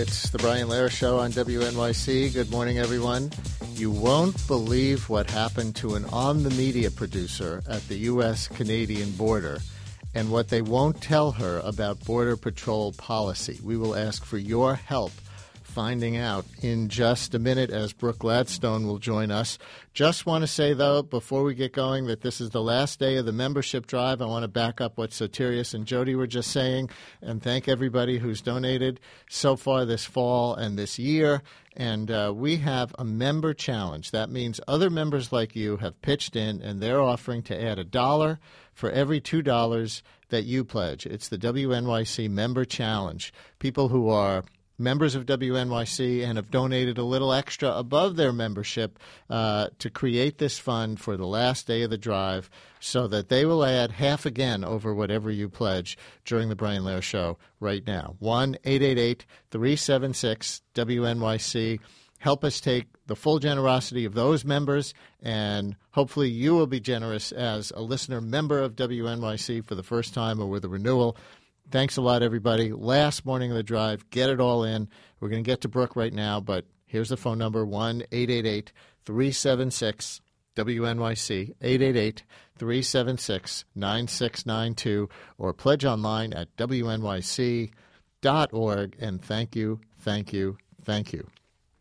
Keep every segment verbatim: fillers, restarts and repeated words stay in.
It's the Brian Lehrer Show on W N Y C. Good morning, everyone. You won't believe what happened to an on-the-media producer at the U S Canadian border and what they won't tell her about Border Patrol policy. We will ask for your help finding out in just a minute as Brooke Gladstone will join us. Just want to say, though, before we get going, that this is the last day of the membership drive. I want to back up what Sotirius and Jody were just saying and thank everybody who's donated so far this fall and this year. And uh, we have a member challenge. That means other members like you have pitched in, and they're offering to add a dollar for every two dollars that you pledge. It's the W N Y C Member Challenge. People who are members of W N Y C and have donated a little extra above their membership uh, to create this fund for the last day of the drive so that they will add half again over whatever you pledge during the Brian Lehrer Show right now. one eight eight eight, three seven six, W N Y C. Help us take the full generosity of those members, and hopefully you will be generous as a listener member of W N Y C for the first time or with a renewal. Thanks a lot, everybody. Last morning of the drive. Get it all in. We're going to get to Brooke right now, but here's the phone number, one eight eight eight, three seven six, W N Y C, eight eight eight, three seven six, nine six nine two, or pledge online at W N Y C dot org. And thank you, thank you, thank you.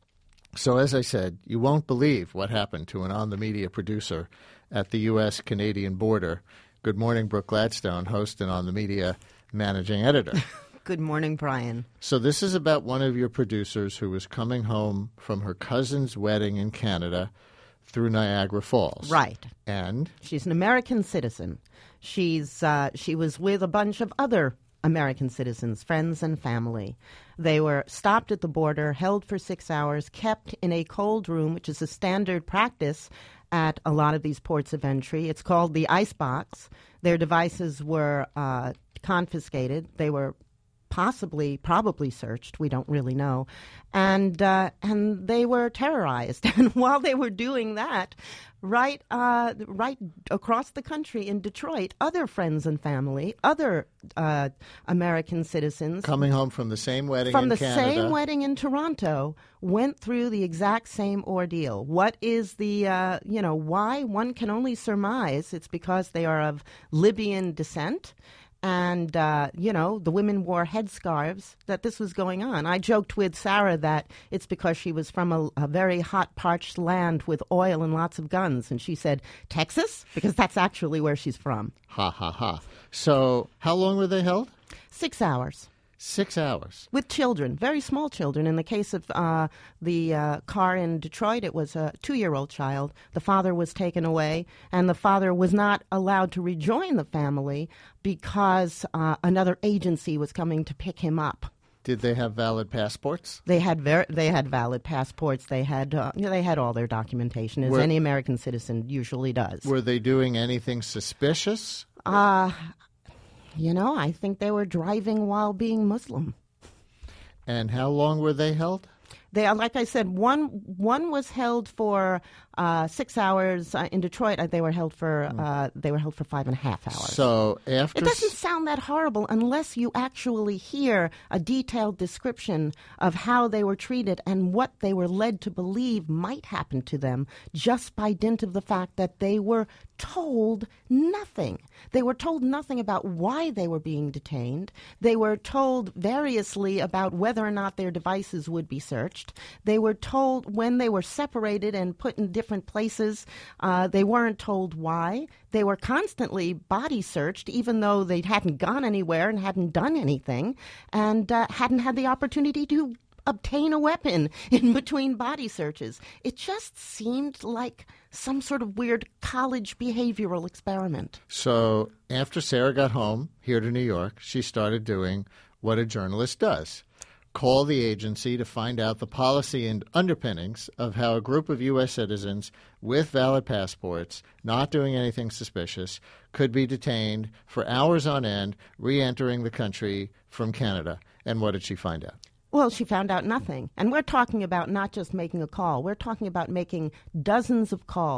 So as I said, you won't believe what happened to an on-the-media producer at the U S Canadian border. Good morning, Brooke Gladstone, host and on-the-media managing editor. Good morning, Brian. So this is about one of your producers who was coming home from her cousin's wedding in Canada through Niagara Falls. Right. And? She's an American citizen. She's uh, she was with a bunch of other American citizens, friends and family. They were stopped at the border, held for six hours, kept in a cold room, which is a standard practice at a lot of these ports of entry. It's called the icebox. Their devices were uh, confiscated. They were possibly, probably searched. We don't really know. And uh, and they were terrorized. And while they were doing that, right uh, right across the country in Detroit, other friends and family, other uh, American citizens coming home from the same wedding from in the Canada. same wedding in Toronto went through the exact same ordeal. What is the, uh, you know, why? One can only surmise it's because they are of Libyan descent. And, uh, you know, the women wore headscarves, that this was going on. I joked with Sarah that it's because she was from a, a very hot, parched land with oil and lots of guns. And she said, Texas? Because that's actually where she's from. Ha, ha, ha. So how long were they held? Six hours. Six hours. With children, very small children. In the case of uh, the uh, car in Detroit, it was a two-year-old child. The father was taken away, and the father was not allowed to rejoin the family because uh, another agency was coming to pick him up. Did they have valid passports? They had ver- they had valid passports. They had uh, you know, they had all their documentation, as were, any American citizen usually does. Were they doing anything suspicious? Uh You know, I think they were driving while being Muslim. And how long were they held? They are, like I said, one one was held for uh, six hours uh, in Detroit. Uh, they were held for uh, they were held for five and a half hours. So after it doesn't sound that horrible unless you actually hear a detailed description of how they were treated and what they were led to believe might happen to them, just by dint of the fact that they were told nothing. They were told nothing about why they were being detained. They were told variously about whether or not their devices would be searched. They were told when they were separated and put in different places. Uh, they weren't told why. They were constantly body searched, even though they hadn't gone anywhere and hadn't done anything, and uh, hadn't had the opportunity to obtain a weapon in between body searches. It just seemed like some sort of weird college behavioral experiment. So after Sarah got home here to New York, she started doing what a journalist does. Call the agency to find out the policy and underpinnings of how a group of U S citizens with valid passports, not doing anything suspicious, could be detained for hours on end, re-entering the country from Canada. And what did she find out? Well, she found out nothing. And we're talking about not just making a call. We're talking about making dozens of calls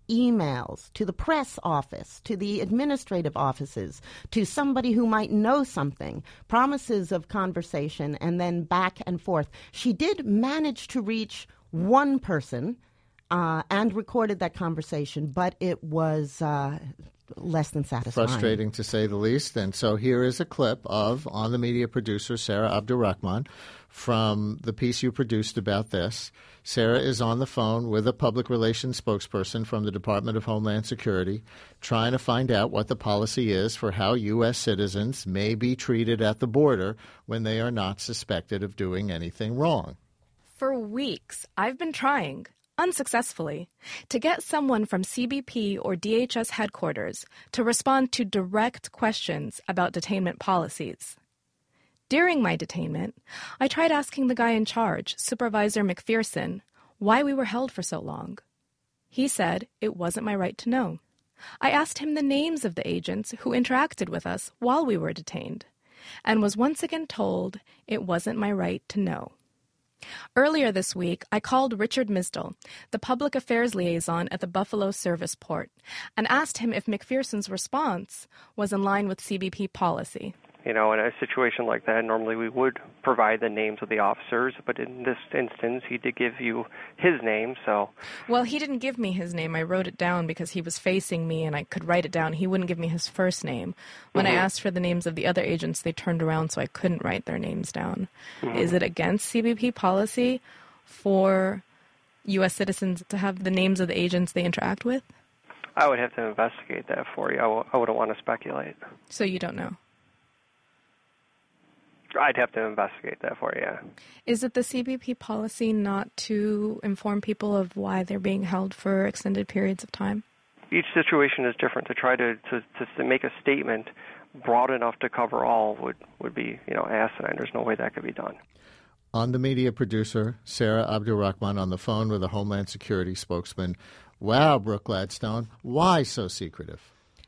emails to the press office, to the administrative offices, to somebody who might know something, promises of conversation, and then back and forth. She did manage to reach one person uh, and recorded that conversation, but it was uh, less than satisfying. Frustrating, to say the least. And so here is a clip of On the Media producer Sarah Abdurrahman from the piece you produced about this. Sarah is on the phone with a public relations spokesperson from the Department of Homeland Security trying to find out what the policy is for how U S citizens may be treated at the border when they are not suspected of doing anything wrong. For weeks, I've been trying, unsuccessfully, to get someone from C B P or D H S headquarters to respond to direct questions about detainment policies. During my detainment, I tried asking the guy in charge, Supervisor McPherson, why we were held for so long. He said it wasn't my right to know. I asked him the names of the agents who interacted with us while we were detained, and was once again told it wasn't my right to know. Earlier this week, I called Richard Misdall, the public affairs liaison at the Buffalo Service Port, and asked him if McPherson's response was in line with C B P policy. You know, in a situation like that, normally we would provide the names of the officers, but in this instance, he did give you his name, so... Well, he didn't give me his name. I wrote it down because he was facing me and I could write it down. He wouldn't give me his first name. When mm-hmm. I asked for the names of the other agents, they turned around so I couldn't write their names down. Mm-hmm. Is it against C B P policy for U S citizens to have the names of the agents they interact with? I would have to investigate that for you. I, w- I wouldn't want to speculate. So you don't know? I'd have to investigate that for you, yeah. Is it the C B P policy not to inform people of why they're being held for extended periods of time? Each situation is different. To try to, to, to make a statement broad enough to cover all would, would be, you know, asinine. There's no way that could be done. On the Media producer, Sarah Abdurrahman, on the phone with a Homeland Security spokesman. Wow, Brooke Gladstone, why so secretive?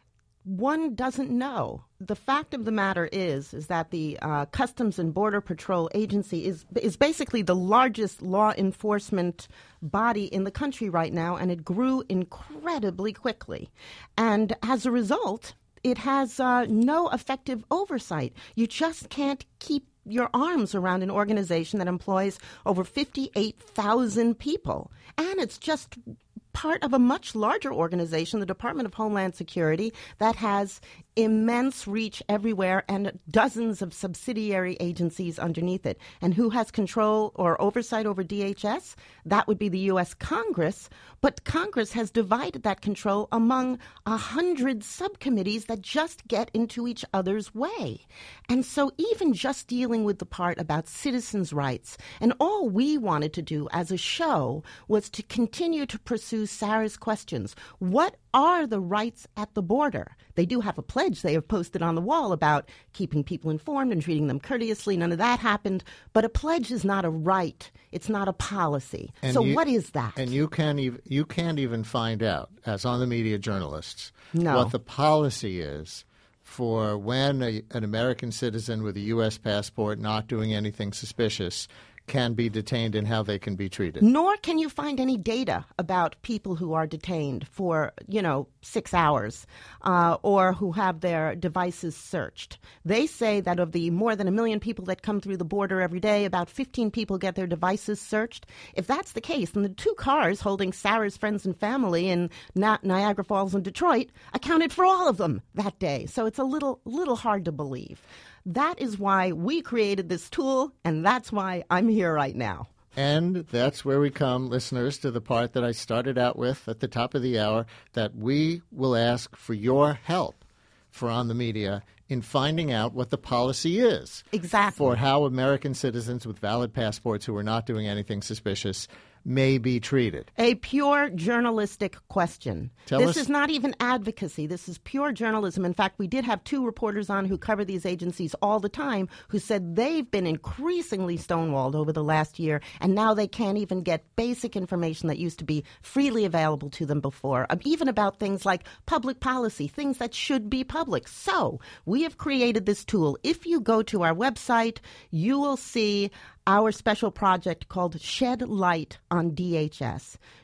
One doesn't know. The fact of the matter is, is that the uh, Customs and Border Patrol Agency is is basically the largest law enforcement body in the country right now, and it grew incredibly quickly. And as a result, it has uh, no effective oversight. You just can't keep your arms around an organization that employs over fifty-eight thousand people. And it's just part of a much larger organization, the Department of Homeland Security, that has immense reach everywhere and dozens of subsidiary agencies underneath it. And who has control or oversight over D H S? That would be the U S Congress. But Congress has divided that control among a hundred subcommittees that just get into each other's way. And so even just dealing with the part about citizens' rights, and all we wanted to do as a show was to continue to pursue Sarah's questions. What are the rights at the border? They do have a pledge they have posted on the wall about keeping people informed and treating them courteously. None of that happened. But a pledge is not a right. It's not a policy. And so you, what is that? And you can't even you can't even find out, as On the Media journalists, no. what the policy is for when a, an American citizen with a U S passport not doing anything suspicious can be detained and how they can be treated. Nor can you find any data about people who are detained for, you know, six hours uh, or who have their devices searched. They say that of the more than a million people that come through the border every day, about fifteen people get their devices searched. If that's the case, then the two cars holding Sarah's friends and family in Ni- Niagara Falls and Detroit accounted for all of them that day. So it's a little, little hard to believe. That is why we created this tool, and that's why I'm here right now. And that's where we come, listeners, to the part that I started out with at the top of the hour, that we will ask for your help for On the Media in finding out what the policy is. Exactly. For how American citizens with valid passports who are not doing anything suspicious may be treated. A pure journalistic question. Tell this us- is not even advocacy. This is pure journalism. In fact, we did have two reporters on who cover these agencies all the time who said they've been increasingly stonewalled over the last year, and now they can't even get basic information that used to be freely available to them before, um, even about things like public policy, things that should be public. So we have created this tool. If you go to our website, you will see our special project called Shed Light on D H S.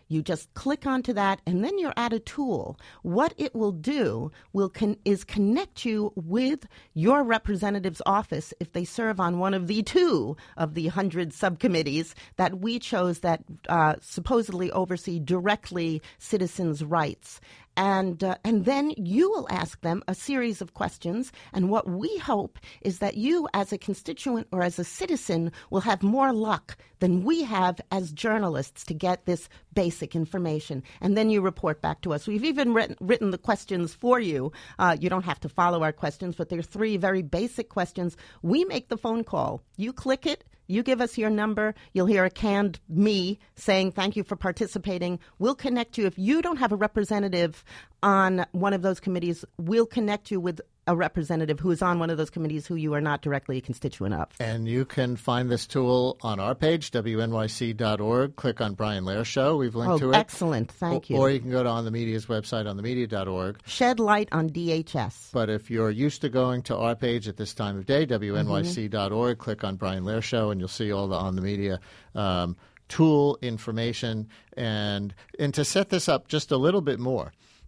You just click onto that, and then you're at a tool. What it will do will con- is connect you with your representative's office if they serve on one of the two of the hundred subcommittees that we chose that uh, supposedly oversee directly citizens' rights. And uh, and then you will ask them a series of questions. And what we hope is that you, as a constituent or as a citizen, will have more luck than we have as journalists to get this basic information. And then you report back to us. We've even written, written the questions for you. Uh, you don't have to follow our questions, but they're three very basic questions. We make the phone call. You click it. You give us your number. You'll hear a canned me saying thank you for participating. We'll connect you. If you don't have a representative on one of those committees, we'll connect you with a representative who is on one of those committees who you are not directly a constituent of. And you can find this tool on our page, W N Y C dot org. Click on Brian Lehrer Show. We've linked oh, to it. Excellent. Thank you. Or you can go to On the Media's website, on the media dot org. Shed light on D H S. But if you're used to going to our page at this time of day, W N Y C dot org, mm-hmm. click on Brian Lehrer Show, and you'll see all the On the Media um, tool information. And, and to set this up just a little bit more,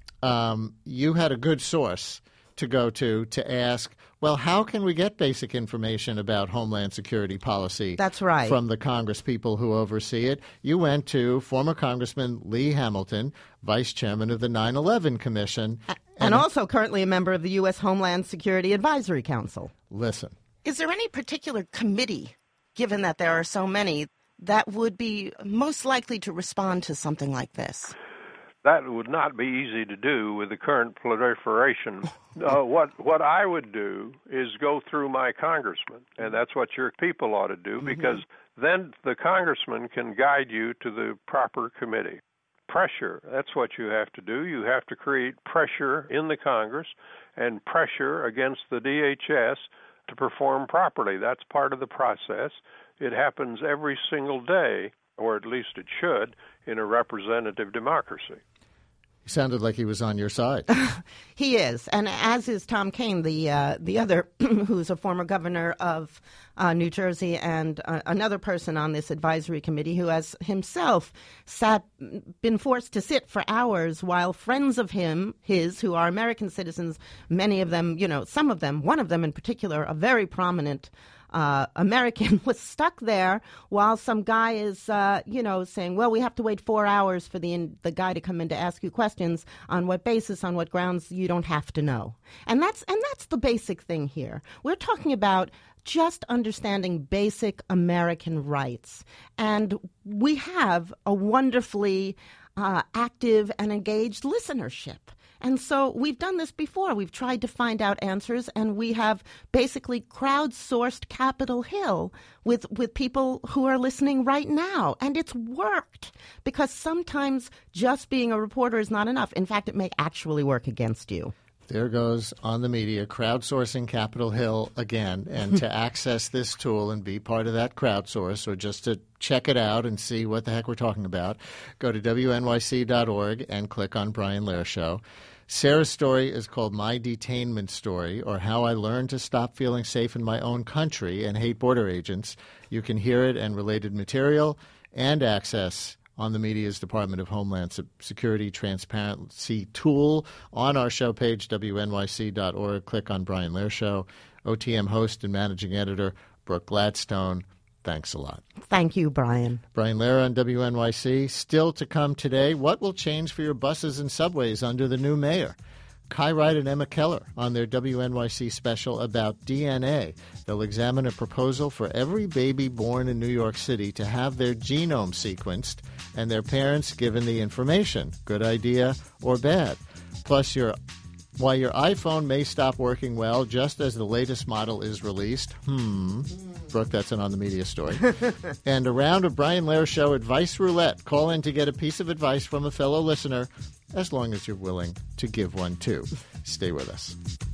um, you had a good source to go to to ask, well, how can we get basic information about Homeland Security policy? That's right. From the Congress people who oversee it? You went to former Congressman Lee Hamilton, Vice Chairman of the nine eleven Commission. And, and also currently a member of the U S Homeland Security Advisory Council. Listen. Is there any particular committee, given that there are so many, that would be most likely to respond to something like this? That would not be easy to do with the current proliferation. Uh, what what I would do is go through my congressman, and that's what your people ought to do, because mm-hmm. then the congressman can guide you to the proper committee. Pressure, that's what you have to do. You have to create pressure in the Congress and pressure against the D H S to perform properly. That's part of the process. It happens every single day, or at least it should, in a representative democracy. He sounded like he was on your side. He is, and as is Tom Kean, the uh, the other, who's a former governor of uh, New Jersey, and uh, another person on this advisory committee who has himself sat, been forced to sit for hours while friends of him, his, who are American citizens, many of them, you know, some of them, one of them in particular, a very prominent Uh, American, was stuck there while some guy is, uh, you know, saying, well, we have to wait four hours for the in, the guy to come in to ask you questions. On what basis, on what grounds, you don't have to know. And that's and that's the basic thing here. We're talking about just understanding basic American rights. And we have a wonderfully uh, active and engaged listenership. And so we've done this before. We've tried to find out answers, and we have basically crowdsourced Capitol Hill with, with people who are listening right now. And it's worked, because sometimes just being a reporter is not enough. In fact, it may actually work against you. There goes On the Media, crowdsourcing Capitol Hill again. And to access this tool and be part of that crowdsource, or just to check it out and see what the heck we're talking about, go to W N Y C dot org and click on Brian Lehrer Show. Sarah's story is called My Detainment Story, or How I Learned to Stop Feeling Safe in My Own Country and Hate Border Agents. You can hear it and related material and access On the Media's Department of Homeland Security Transparency tool on our show page, W N Y C dot org. Click on Brian Lehrer Show. O T M host and managing editor, Brooke Gladstone. Thanks a lot. Thank you, Brian. Brian Lehrer on W N Y C. Still to come today, what will change for your buses and subways under the new mayor? Kai Wright and Emma Keller on their W N Y C special about D N A. They'll examine a proposal for every baby born in New York City to have their genome sequenced and their parents given the information, good idea or bad. Plus, your why your iPhone may stop working well just as the latest model is released. Hmm. Brooke, that's an On the Media story. And a round of Brian Lehrer Show Advice Roulette. Call in to get a piece of advice from a fellow listener, as long as you're willing to give one too. Stay with us.